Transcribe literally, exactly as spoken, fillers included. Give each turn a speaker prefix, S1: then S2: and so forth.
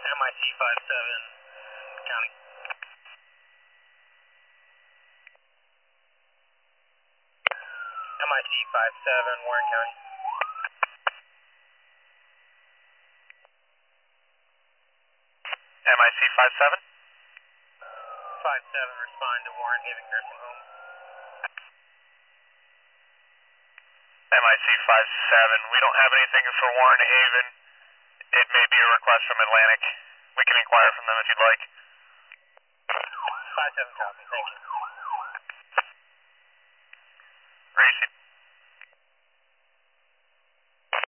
S1: M I C five seven, County. M I C five seven, Warren County.
S2: M I C five seven?
S1: five seven, respond to Warren Haven Nursing Home.
S2: M I C five seven, we don't have anything for Warren Haven. It may be a request from Atlantic. We can inquire from them if you'd like.
S1: five seven, copy, thank you.
S2: Receive.